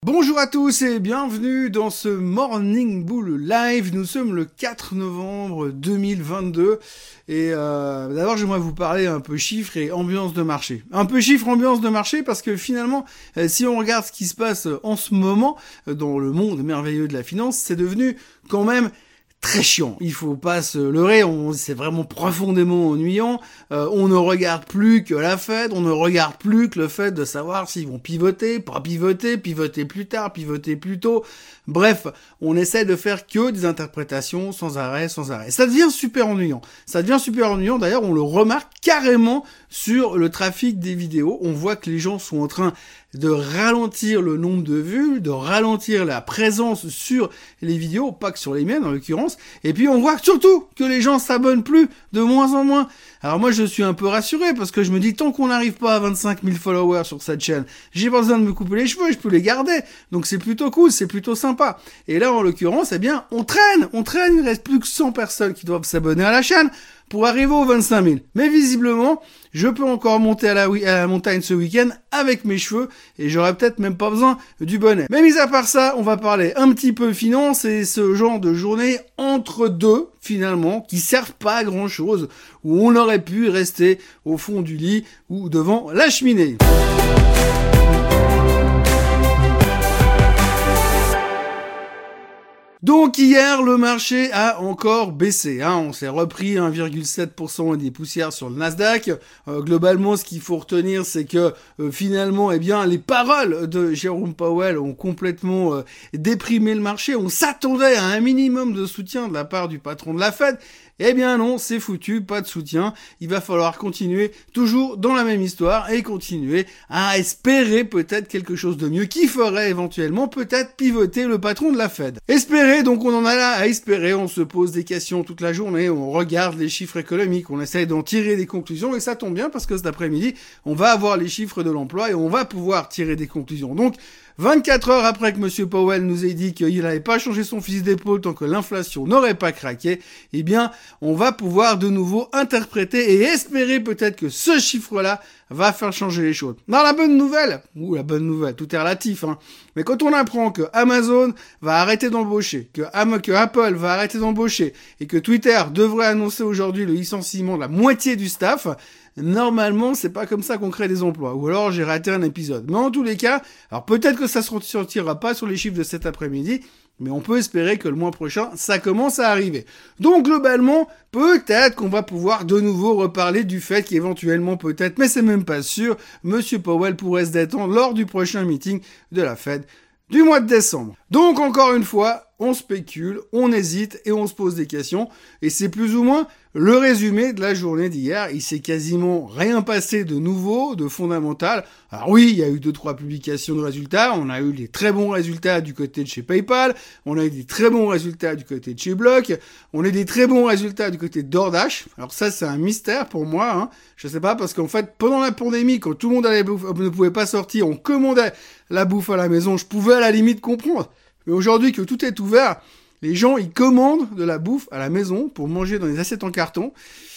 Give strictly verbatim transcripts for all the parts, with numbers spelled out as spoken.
Bonjour à tous et bienvenue dans ce Morning Bull Live. Nous sommes le quatre novembre deux mille vingt-deux et euh, d'abord j'aimerais vous parler un peu chiffres et ambiance de marché. Un peu chiffres, ambiance de marché parce que finalement euh, si on regarde ce qui se passe en ce moment euh, dans le monde merveilleux de la finance, c'est devenu quand même très chiant. Il faut pas se leurrer, on, c'est vraiment profondément ennuyant. Euh, on ne regarde plus que la Fed, on ne regarde plus que le fait de savoir s'ils vont pivoter, pas pivoter, pivoter plus tard, pivoter plus tôt. Bref, on essaie de faire que des interprétations sans arrêt, sans arrêt. Ça devient super ennuyant. Ça devient super ennuyant. D'ailleurs, on le remarque carrément sur le trafic des vidéos. On voit que les gens sont en train de ralentir le nombre de vues, de ralentir la présence sur les vidéos, pas que sur les miennes en l'occurrence. Et puis on voit surtout que les gens s'abonnent plus, de moins en moins. Alors moi je suis un peu rassuré parce que je me dis tant qu'on n'arrive pas à vingt-cinq mille followers sur cette chaîne, j'ai pas besoin de me couper les cheveux, je peux les garder. Donc c'est plutôt cool, c'est plutôt sympa. Et là en l'occurrence, eh bien on traîne, on traîne, il reste plus que cent personnes qui doivent s'abonner à la chaîne pour arriver aux vingt-cinq mille. Mais visiblement, je peux encore monter à la, à la montagne ce week-end avec mes cheveux et j'aurais peut-être même pas besoin du bonnet. Mais mis à part ça, on va parler un petit peu finance et ce genre de journée entre deux, finalement, qui servent pas à grand chose, où on aurait pu rester au fond du lit ou devant la cheminée. Donc hier, le marché a encore baissé. Hein. On s'est repris un virgule sept pour cent des poussières sur le Nasdaq. Euh, globalement, ce qu'il faut retenir, c'est que euh, finalement, eh bien, les paroles de Jérôme Powell ont complètement euh, déprimé le marché. On s'attendait à un minimum de soutien de la part du patron de la Fed. Eh bien non, c'est foutu, pas de soutien. Il va falloir continuer toujours dans la même histoire et continuer à espérer peut-être quelque chose de mieux qui ferait éventuellement peut-être pivoter le patron de la Fed. Espérer, donc on en a là à espérer, on se pose des questions toute la journée, on regarde les chiffres économiques, on essaye d'en tirer des conclusions et ça tombe bien parce que cet après-midi, on va avoir les chiffres de l'emploi et on va pouvoir tirer des conclusions. Donc, vingt-quatre heures après que M. Powell nous ait dit qu'il n'avait pas changé son fusil d'épaule tant que l'inflation n'aurait pas craqué, eh bien, on va pouvoir de nouveau interpréter et espérer peut-être que ce chiffre-là va faire changer les choses. Dans la bonne nouvelle, ou la bonne nouvelle, tout est relatif, hein, mais quand on apprend que Amazon va arrêter d'embaucher, que, Am- que Apple va arrêter d'embaucher, et que Twitter devrait annoncer aujourd'hui le licenciement de la moitié du staff, normalement, c'est pas comme ça qu'on crée des emplois. Ou alors, j'ai raté un épisode. Mais en tous les cas, alors peut-être que ça se ressortira pas sur les chiffres de cet après-midi, mais on peut espérer que le mois prochain, ça commence à arriver. Donc, globalement, peut-être qu'on va pouvoir de nouveau reparler du fait qu'éventuellement, peut-être, mais c'est même pas sûr, M. Powell pourrait se détendre lors du prochain meeting de la Fed du mois de décembre. Donc, encore une fois, on spécule, on hésite et on se pose des questions. Et c'est plus ou moins le résumé de la journée d'hier. Il s'est quasiment rien passé de nouveau, de fondamental. Alors oui, il y a eu deux, trois publications de résultats. On a eu des très bons résultats du côté de chez PayPal. On a eu des très bons résultats du côté de chez Block. On a eu des très bons résultats du côté de DoorDash. Alors ça, c'est un mystère pour moi. Hein. Je sais pas, parce qu'en fait, pendant la pandémie, quand tout le monde allait bouffe, ne pouvait pas sortir, on commandait la bouffe à la maison. Je pouvais à la limite comprendre. Mais aujourd'hui que tout est ouvert, les gens, ils commandent de la bouffe à la maison pour manger dans des assiettes en carton.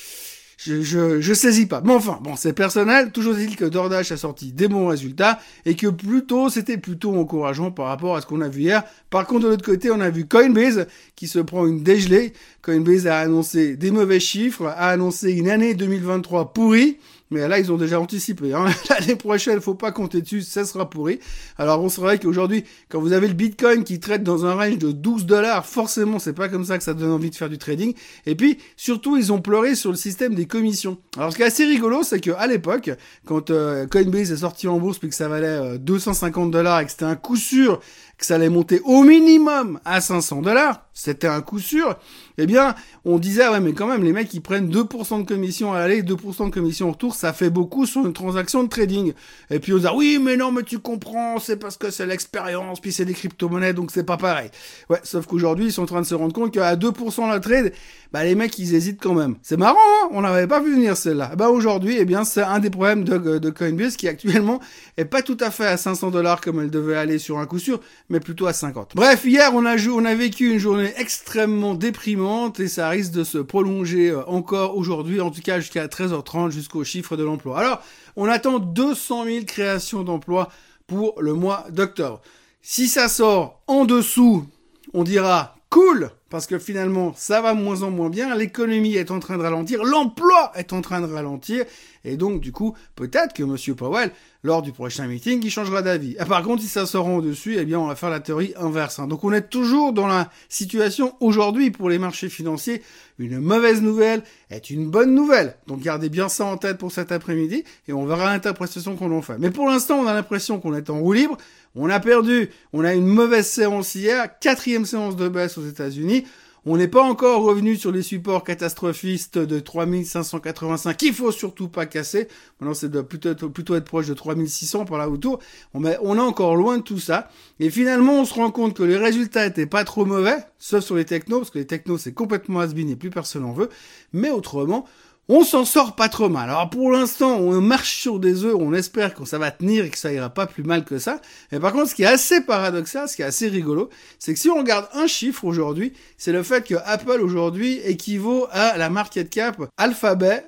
Je, je, je saisis pas. Mais enfin, bon, c'est personnel. Toujours est-il que DoorDash a sorti des bons résultats et que plutôt, c'était plutôt encourageant par rapport à ce qu'on a vu hier. Par contre, de l'autre côté, on a vu Coinbase qui se prend une dégelée. Coinbase a annoncé des mauvais chiffres, a annoncé une année deux mille vingt-trois pourrie. Mais là, ils ont déjà anticipé. Hein. L'année prochaine, faut pas compter dessus, ça sera pourri. Alors, on serait qu'aujourd'hui, quand vous avez le Bitcoin qui traite dans un range de douze dollars, forcément, c'est pas comme ça que ça donne envie de faire du trading. Et puis, surtout, ils ont pleuré sur le système des commissions. Alors, ce qui est assez rigolo, c'est qu'à l'époque, quand euh, Coinbase est sorti en bourse puis que ça valait euh, deux cent cinquante dollars et que c'était un coup sûr que ça allait monter au minimum à cinq cents dollars, c'était un coup sûr, eh bien, on disait, ah ouais, mais quand même, les mecs, ils prennent deux pour cent de commission à l'aller, deux pour cent de commission au retour, ça fait beaucoup sur une transaction de trading. Et puis, on dit, oui, mais non, mais tu comprends, c'est parce que c'est l'expérience, puis c'est des crypto-monnaies, donc c'est pas pareil. Ouais, sauf qu'aujourd'hui, ils sont en train de se rendre compte qu'à deux pour cent la trade, bah, les mecs, ils hésitent quand même. C'est marrant, hein, on n'avait pas vu venir celle-là. Bah, aujourd'hui, eh bien, c'est un des problèmes de, de Coinbase qui, actuellement, est pas tout à fait à cinq cents dollars comme elle devait aller sur un coup sûr, mais plutôt à cinquante. Bref, hier, on a, joué, on a vécu une journée extrêmement déprimante et ça risque de se prolonger encore aujourd'hui, en tout cas jusqu'à treize heures trente, jusqu'au chiffre de l'emploi. Alors, on attend deux cent mille créations d'emplois pour le mois d'octobre. Si ça sort en dessous, on dira cool, parce que finalement, ça va de moins en moins bien, l'économie est en train de ralentir, l'emploi est en train de ralentir, et donc, du coup, peut-être que M. Powell, lors du prochain meeting, il changera d'avis. Ah, par contre, si ça sort en dessus, eh bien, on va faire la théorie inverse. Hein. Donc, on est toujours dans la situation aujourd'hui pour les marchés financiers. Une mauvaise nouvelle est une bonne nouvelle. Donc, gardez bien ça en tête pour cet après-midi, et on verra l'interprétation qu'on en fait. Mais pour l'instant, on a l'impression qu'on est en roue libre. On a perdu, on a une mauvaise séance hier, quatrième séance de baisse aux États-Unis. On n'est pas encore revenu sur les supports catastrophistes de trois mille cinq cent quatre-vingt-cinq qu'il faut surtout pas casser. Maintenant, ça doit plutôt, plutôt être proche de trois mille six cents par là autour. On est, on est encore loin de tout ça. Et finalement, on se rend compte que les résultats étaient pas trop mauvais, sauf sur les technos, parce que les technos, c'est complètement has-been et plus personne en veut. Mais autrement, on s'en sort pas trop mal. Alors pour l'instant, on marche sur des œufs, on espère que ça va tenir et que ça ira pas plus mal que ça. Mais par contre, ce qui est assez paradoxal, ce qui est assez rigolo, c'est que si on regarde un chiffre aujourd'hui, c'est le fait que Apple aujourd'hui équivaut à la market cap Alphabet,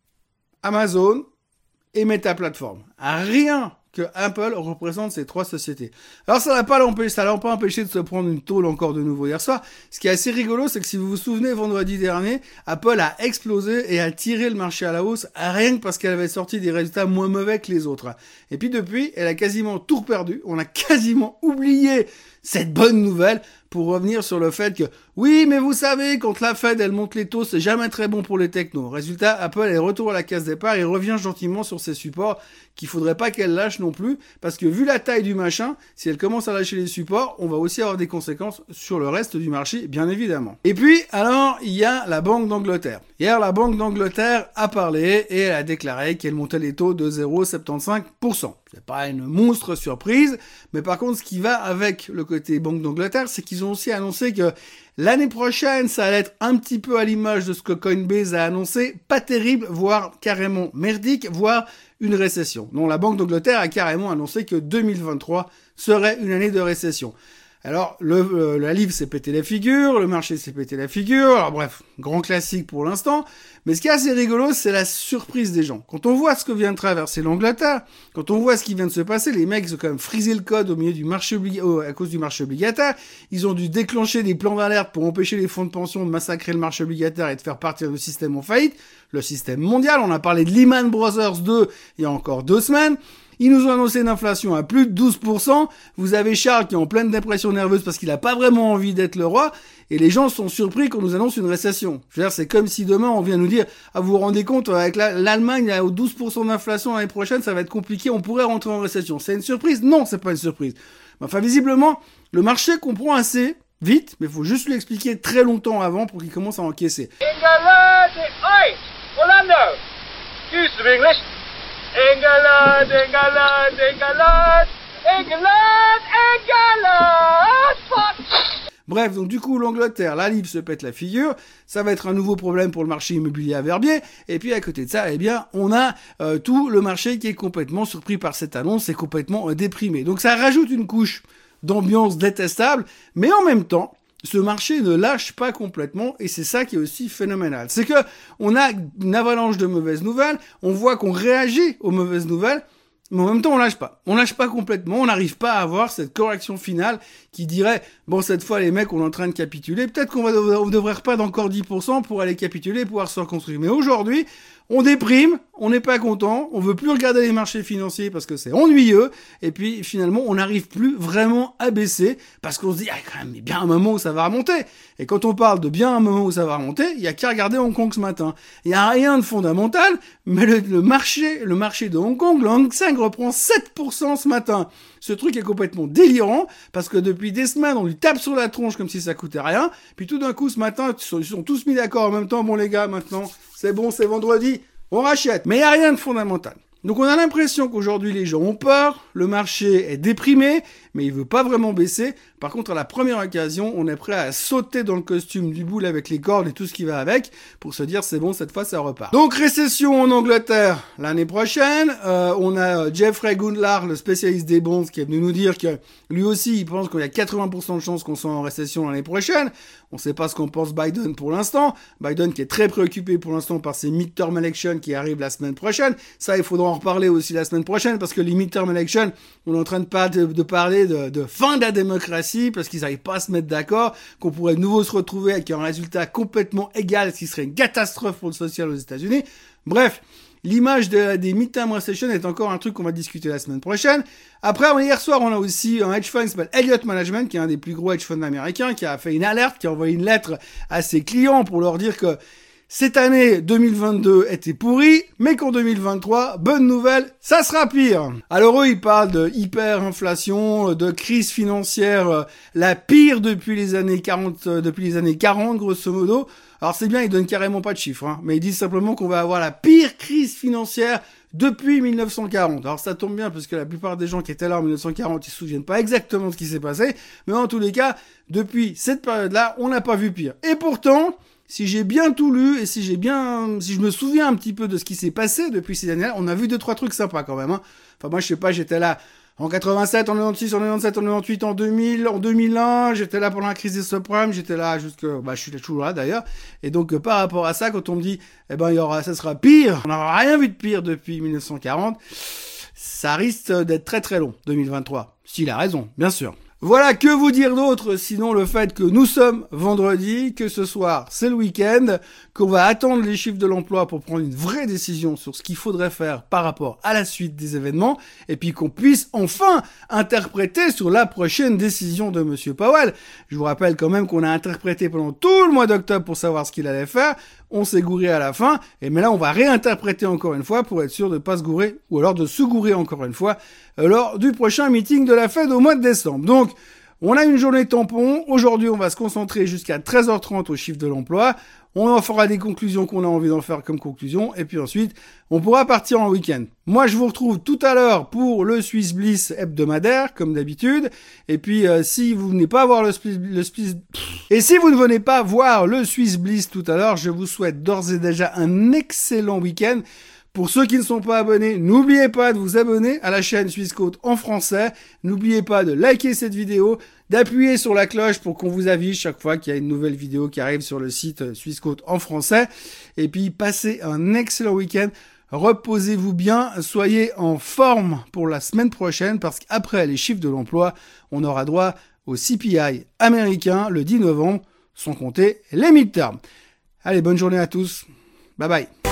Amazon et Meta Platform. À rien que Apple représente ces trois sociétés. Alors ça n'a pas l'empêché, ça l'a pas empêché de se prendre une tôle encore de nouveau hier soir. Ce qui est assez rigolo, c'est que si vous vous souvenez, vendredi dernier, Apple a explosé et a tiré le marché à la hausse, rien que parce qu'elle avait sorti des résultats moins mauvais que les autres. Et puis depuis, elle a quasiment tout perdu. On a quasiment oublié cette bonne nouvelle pour revenir sur le fait que, oui, mais vous savez, quand la Fed, elle monte les taux, c'est jamais très bon pour les technos. Résultat, Apple est retour à la case départ et revient gentiment sur ses supports qu'il faudrait pas qu'elle lâche non plus, parce que vu la taille du machin, si elle commence à lâcher les supports, on va aussi avoir des conséquences sur le reste du marché, bien évidemment. Et puis, alors, il y a la Banque d'Angleterre. Hier, la Banque d'Angleterre a parlé et elle a déclaré qu'elle montait les taux de zéro virgule soixante-quinze pour cent. C'est pas une monstre surprise, mais par contre, ce qui va avec le côté Banque d'Angleterre, c'est qu'ils ont aussi annoncé que l'année prochaine, ça allait être un petit peu à l'image de ce que Coinbase a annoncé, pas terrible, voire carrément merdique, voire une récession. Donc la Banque d'Angleterre a carrément annoncé que deux mille vingt-trois serait une année de récession. Alors, le, euh, la livre s'est pété la figure, le marché s'est pété la figure, alors bref, grand classique pour l'instant. Mais ce qui est assez rigolo, c'est la surprise des gens. Quand on voit ce que vient de traverser l'Angleterre, quand on voit ce qui vient de se passer, les mecs, ils ont quand même frisé le code au milieu du marché obli- oh, à cause du marché obligataire. Ils ont dû déclencher des plans d'alerte pour empêcher les fonds de pension de massacrer le marché obligataire et de faire partir le système en faillite. Le système mondial, on a parlé de Lehman Brothers deux il y a encore deux semaines. Ils nous ont annoncé une inflation à plus de douze pour cent. Vous avez Charles qui est en pleine dépression nerveuse parce qu'il n'a pas vraiment envie d'être le roi. Et les gens sont surpris qu'on nous annonce une récession. Je veux dire, c'est comme si demain on vient nous dire, ah, vous vous rendez compte, avec la, l'Allemagne à douze pour cent d'inflation l'année prochaine, ça va être compliqué, on pourrait rentrer en récession. C'est une surprise? Non, c'est pas une surprise. Enfin, visiblement, le marché comprend assez vite, mais il faut juste lui expliquer très longtemps avant pour qu'il commence à encaisser. England, oi, Orlando, use of English. England, England, England, England, England, fuck. Bref, donc du coup, l'Angleterre, la livre se pète la figure, ça va être un nouveau problème pour le marché immobilier à Verbier, et puis à côté de ça, eh bien, on a euh, tout le marché qui est complètement surpris par cette annonce et complètement euh, déprimé. Donc ça rajoute une couche d'ambiance détestable, mais en même temps, ce marché ne lâche pas complètement et c'est ça qui est aussi phénoménal. C'est que on a une avalanche de mauvaises nouvelles, on voit qu'on réagit aux mauvaises nouvelles, mais en même temps on lâche pas. On lâche pas complètement, on n'arrive pas à avoir cette correction finale qui dirait bon cette fois les mecs on est en train de capituler, peut-être qu'on va on devrait reprendre encore dix pour cent pour aller capituler et pouvoir se reconstruire. Mais aujourd'hui, on déprime, on n'est pas content, on veut plus regarder les marchés financiers parce que c'est ennuyeux, et puis finalement on n'arrive plus vraiment à baisser parce qu'on se dit ah quand même bien un moment où ça va remonter. Et quand on parle de bien un moment où ça va remonter, il y a qu'à regarder Hong Kong ce matin. Il y a rien de fondamental, mais le, le marché, le marché de Hong Kong, le Hang Seng reprend sept pour cent ce matin. Ce truc est complètement délirant parce que depuis des semaines on lui tape sur la tronche comme si ça coûtait rien, puis tout d'un coup ce matin ils sont, ils sont tous mis d'accord en même temps, bon les gars maintenant c'est bon, c'est vendredi, on rachète. Mais il n'y a rien de fondamental. Donc on a l'impression qu'aujourd'hui les gens ont peur, le marché est déprimé, mais il veut pas vraiment baisser. Par contre, à la première occasion, on est prêt à sauter dans le costume du boule avec les cordes et tout ce qui va avec pour se dire c'est bon, cette fois ça repart. Donc récession en Angleterre l'année prochaine. Euh, on a Jeffrey Gundlach, le spécialiste des bonds, qui est venu nous dire que lui aussi il pense qu'il y a quatre-vingts pour cent de chances qu'on soit en récession l'année prochaine. On sait pas ce qu'on pense Biden pour l'instant. Biden qui est très préoccupé pour l'instant par ses midterm elections qui arrivent la semaine prochaine. Ça, il faudra en en reparler aussi la semaine prochaine, parce que les midterm elections, on est en train de, pas de, de parler de, de fin de la démocratie, parce qu'ils n'arrivent pas à se mettre d'accord, qu'on pourrait de nouveau se retrouver avec un résultat complètement égal, ce qui serait une catastrophe pour le social aux États-Unis. Bref, l'image de, des midterm recession est encore un truc qu'on va discuter la semaine prochaine. Après, hier soir, on a aussi un hedge fund qui s'appelle Elliott Management, qui est un des plus gros hedge funds américains, qui a fait une alerte, qui a envoyé une lettre à ses clients pour leur dire que cette année deux mille vingt-deux était pourrie, mais qu'en deux mille vingt-trois, bonne nouvelle, ça sera pire. Alors eux, ils parlent de hyperinflation, de crise financière, la pire depuis les années quarante, depuis les années quarante, grosso modo. Alors c'est bien, ils donnent carrément pas de chiffres, hein, mais ils disent simplement qu'on va avoir la pire crise financière depuis mille neuf cent quarante. Alors ça tombe bien, parce que la plupart des gens qui étaient là en mille neuf cent quarante, ils se souviennent pas exactement de ce qui s'est passé, mais en tous les cas, depuis cette période-là, on n'a pas vu pire. Et pourtant, si j'ai bien tout lu, et si j'ai bien, si je me souviens un petit peu de ce qui s'est passé depuis ces années-là, on a vu deux, trois trucs sympas quand même, hein. Enfin, moi, je sais pas, j'étais là en quatre-vingt-sept, en quatre-vingt-seize, en quatre-vingt-dix-sept, en quatre-vingt-dix-huit, en deux mille, en deux mille un, j'étais là pendant la crise des subprimes, j'étais là jusque, bah, je suis toujours là d'ailleurs. Et donc, euh, par rapport à ça, quand on me dit, eh ben, il y aura, ça sera pire, on n'aura rien vu de pire depuis mille neuf cent quarante, ça risque d'être très très long, deux mille vingt-trois. S'il a raison, bien sûr. Voilà, que vous dire d'autre, sinon le fait que nous sommes vendredi, que ce soir c'est le week-end, qu'on va attendre les chiffres de l'emploi pour prendre une vraie décision sur ce qu'il faudrait faire par rapport à la suite des événements, et puis qu'on puisse enfin interpréter sur la prochaine décision de Monsieur Powell. Je vous rappelle quand même qu'on a interprété pendant tout le mois d'octobre pour savoir ce qu'il allait faire, on s'est gouré à la fin, et mais là on va réinterpréter encore une fois pour être sûr de ne pas se gourer, ou alors de se gourer encore une fois, lors du prochain meeting de la Fed au mois de décembre. Donc, on a une journée tampon. Aujourd'hui, on va se concentrer jusqu'à treize heures trente au chiffre de l'emploi. On en fera des conclusions qu'on a envie d'en faire comme conclusion. Et puis ensuite, on pourra partir en week-end. Moi, je vous retrouve tout à l'heure pour le Swiss Bliss hebdomadaire, comme d'habitude. Et puis, euh, si vous venez pas voir le Swiss, le Swiss... Et si vous ne venez pas voir le Swiss Bliss tout à l'heure, je vous souhaite d'ores et déjà un excellent week-end. Pour ceux qui ne sont pas abonnés, n'oubliez pas de vous abonner à la chaîne Swissquote en français. N'oubliez pas de liker cette vidéo, d'appuyer sur la cloche pour qu'on vous avise chaque fois qu'il y a une nouvelle vidéo qui arrive sur le site Swissquote en français. Et puis, passez un excellent week-end. Reposez-vous bien, soyez en forme pour la semaine prochaine parce qu'après les chiffres de l'emploi, on aura droit au C P I américain le dix novembre, sans compter les midterms. Allez, bonne journée à tous. Bye bye.